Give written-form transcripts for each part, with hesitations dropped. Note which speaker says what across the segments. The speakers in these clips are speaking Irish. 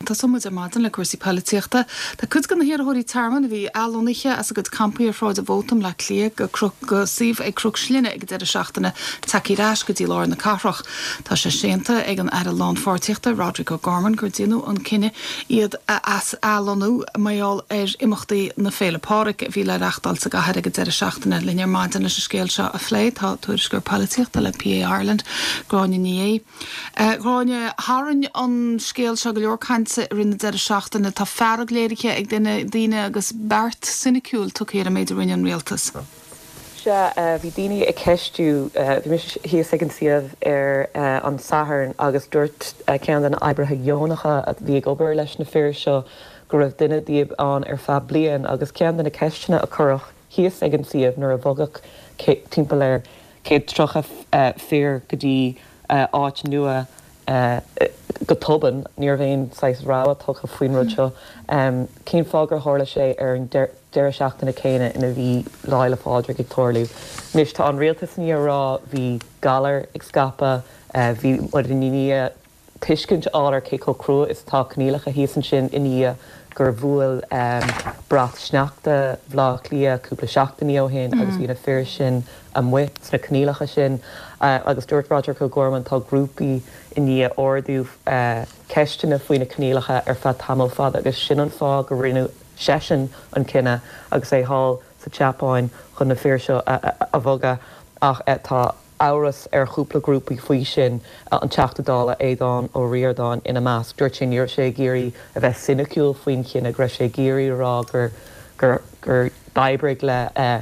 Speaker 1: tá somid ar maidin le cuasaí políochta. Tá cud gan hir thoirí tarman a bhí alóniche as a go campaí ar fráid a bhótam le clia go síomh ag crug slíine ag de seachtainna takeírás go dtí láir na carach. Tá sé sénta ag an ar a lán fáirtíochta Roderick O'Gorman gur dtíanú an cinenne iad as alonú maiall ar imachtaí na féle páric bhí le reachtal sa gathir go de seachtainna linear maidin leis scéil seo a phléid tá tuairisgur políochta le PA Ireland gráine ní é. Gráine hárann an scéal se go leor cainte rinne de seachtainna tá fearg léiriche ag duine agus bert sinnicúil tuchéir a méidir rinne an réaltas.
Speaker 2: Se bhí daoine ag ceistú bhí mis hí an siamh ar an sathairn agus dúirt cean an oibrithe dheonacha a bhí ag obair leis na fear seo go raibh duine díobh an ar feadh bliain agus cean na ceistena a churach híos ag an siamh nuair a bhogach timpeall ar céad trocha fear go dtí áit nua go toban níor bhéon sais rá tucha faoin rud seo. Cén fágur tháirla sé ar an deire seachtainna céine ina bhí láile fáidir ag toirliú. Nis tá an rialtas ní rá bhí galar ag scapa bhí mar ní tuiscint álar cé có crú is tá cnílacha híosan sin iní gur bhfuil brath sneachta bhlá clia cúpla seachtaí ó hen agus bhí na fear sin a muit na cnílacha sin agus dúirt Roderick O'Gorman tá grúpaí iní ordú ceistena faoin na cnílacha ar fad tamil fad agus sin an fá go rinú sesin an cinenne agus é hall sa teapáin chun na fear seo a bhoga ach tá áras ar chúpla grúpaí faoi sin an teachtadála éadán ó riordáin ina measc dúirt sin níor sé géirí a bheith sinnicúil faoin cinenne greibh sé géirí rá gur daibrig le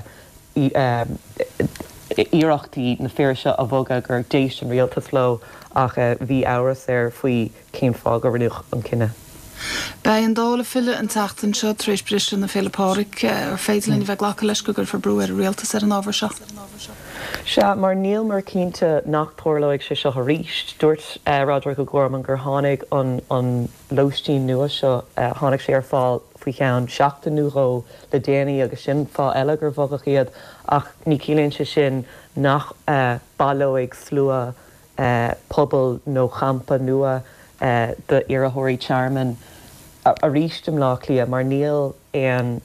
Speaker 2: iarachtaí na fear seo a bhoga gur déis an rialtas ló ach bhí áras ar faoi cén fá go rinneach an cinenne.
Speaker 1: Bei an dála fille an tatan seo trééis brisin na féle páric ar féidirlín bheith ghlacha leis go gur forbrú ar rialtas ar an ábhar seo.
Speaker 2: Se mar níl mar cínta nach póirlaigh sé seo a ríist. Dúirt Roderick O'Gorman gur tháinig an lóistín nua seo tháinig sé ar fáil faoi cheann seachta nuró le déanaí agus sin fá eile gur bhogach iad ach ní cílíonn sé sin nach ballóigh slua pobl nó champa nua de iarrthóirí charman a ríistim lá clia mar níl an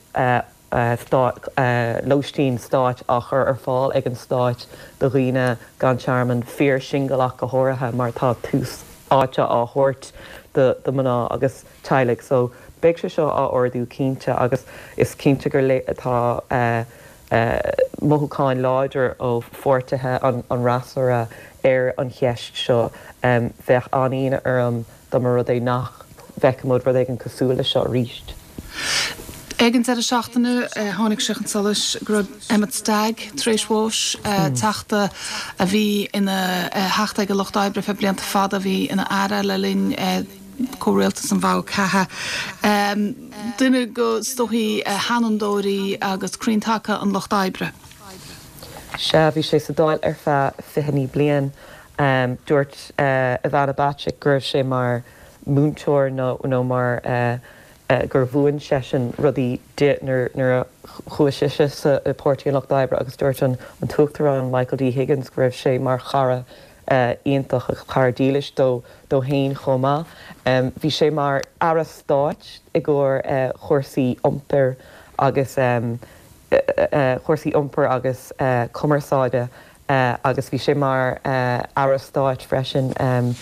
Speaker 2: lóistín stáit a chur ar fáil ag an stáit do riine gan charman fear singalach go háirithe mar tá tús áite á thuirt de maná agus teilig so beag sé seo á ordú cínte agus is cínte gur le atá mothúáin láidir ó fortathe an rasara ar an cheist seo bheith aníine arm do mar rud é nach bheicimúd rud ag an cosúla seo ríist.
Speaker 1: Egan de seachtainna tháinig sich an solas gur Emmett Stagg tréis bhis teachta a bhí ina heachta go locht oibre fe blianta fada bhí ina aire le linn córéaltas an bhá cathe. Duine go stohí hanandóirí agus críontacha an locht oibre.
Speaker 2: Se bhí sé sa dáil ar fihanní blian dúirt a bhena baitte gur sé mar múntóir nó mar gur bhuain sesin rudí nar chuisiise sa Pórtaí Loch D'Ibre agus dúirt an tuachtarán Michael D. Higgins go raibh sé mar chara ionintach a chardílis dó hain chomá. Bhí sé mar aras stáit i ggur chórsaí iompar agus chórsaí iompar agus cumarsáide agus bhí sé mar aras stáit freisin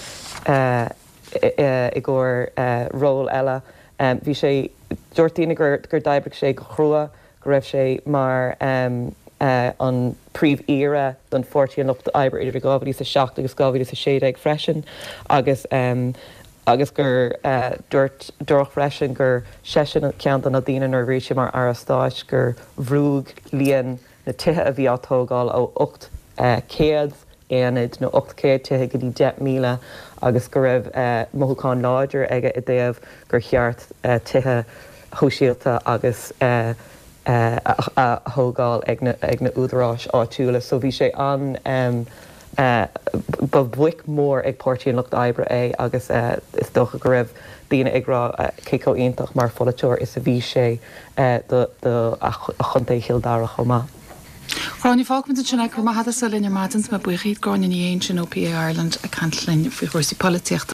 Speaker 2: i ggur ról eile. Bhí sé dúirtína gur d'aibrigh sé go chrua go raibh sé mar an príomh-íre don Pórtaí Loch D'Ibre idir gábhadí sa 7 agus gábhadí sa 6 freisin agus gur dúirt freisin gur sesin cean an a dtíanaan ar bhrí sé mar arastáis gur bhrúg líon na tithe a bhí átógáil ó 8 céad éanid nó 8 céad tithe go dtí 10 míle agus go raibh mothúáin láidir aige i dtaobh gur cheart tithe thuisialta agus thógáil ag na údarráis áitiúla. So bhí sé an ba bhuic mór ag Pórtaí Loch D'Ibre é agus is dócha go raibh daoine ag rá céco ionintach mar folatóir is a bhí sé a chuntaí chiildara chomá.
Speaker 1: Gráinne fágmanta sinna chu maithada sa linne maidins me buchaíd gráinne ní aon sin ó PA Ireland a cantlinn fao chuirsaí políochta.